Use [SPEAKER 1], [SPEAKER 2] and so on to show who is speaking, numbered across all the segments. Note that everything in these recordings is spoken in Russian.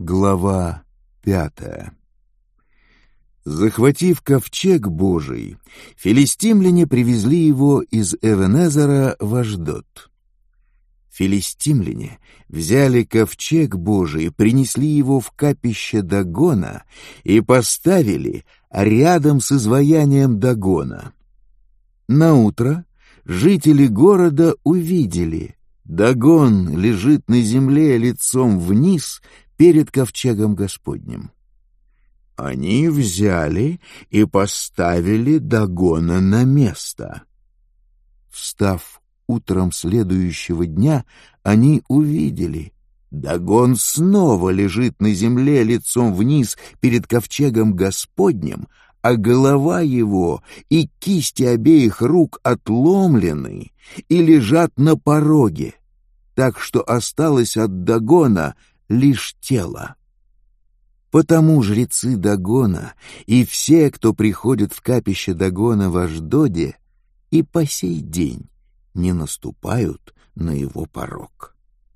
[SPEAKER 1] Глава 5. Захватив ковчег Божий, филистимляне привезли его из Эвенезера в Ашдод. Филистимляне взяли ковчег Божий, принесли его в капище Дагона и поставили рядом с изваянием Дагона. Наутро жители города увидели: Дагон лежит на земле лицом вниз перед ковчегом Господним. Они взяли и поставили Дагона на место. Встав утром следующего дня, они увидели: Дагон снова лежит на земле лицом вниз перед ковчегом Господним, а голова его и кисти обеих рук отломлены и лежат на пороге, так что осталось от Дагона лишь тело. Потому жрецы Дагона и все, кто приходит в капище Дагона в Ашдоде, и по сей день не наступают на его порог.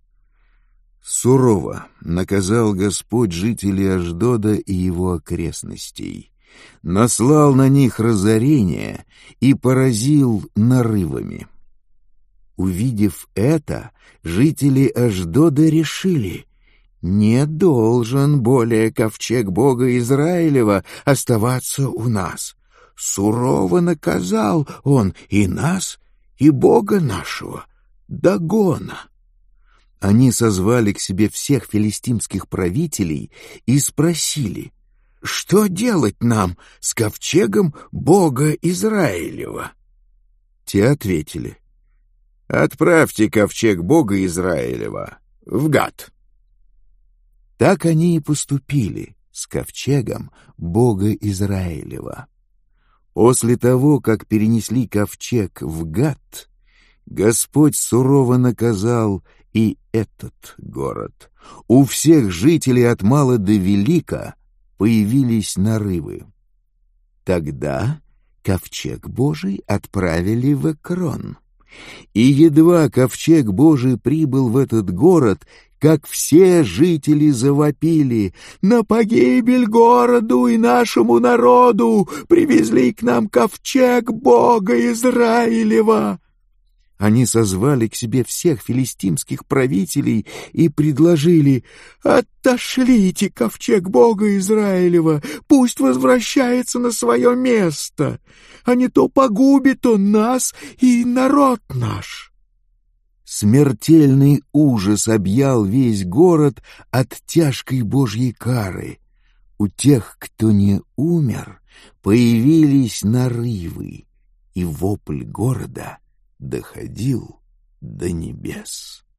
[SPEAKER 1] Сурово наказал Господь жителей Ашдода и его окрестностей, наслал на них разорение и поразил нарывами. Увидев это, жители Ашдода решили: не должен более ковчег Бога Израилева оставаться у нас. Сурово наказал он и нас, и Бога нашего, Дагона. Они созвали к себе всех филистимских правителей и спросили: что делать нам с ковчегом Бога Израилева? Те ответили: отправьте ковчег Бога Израилева в Гат. Так они и поступили с ковчегом Бога Израилева. После того, как перенесли ковчег в Гат, Господь сурово наказал и этот город. У всех жителей от мала до велика появились нарывы. Тогда ковчег Божий отправили в Экрон. И едва ковчег Божий прибыл в этот город, как все жители завопили: на погибель городу и нашему народу! Привезли к нам ковчег Бога Израилева! Они созвали к себе всех филистимских правителей и предложили: отошлите ковчег Бога Израилева, пусть возвращается на свое место, а не то погубит он нас и народ наш. Смертельный ужас объял весь город от тяжкой Божьей кары. У тех, кто не умер, появились нарывы, и вопль города доходил до небес.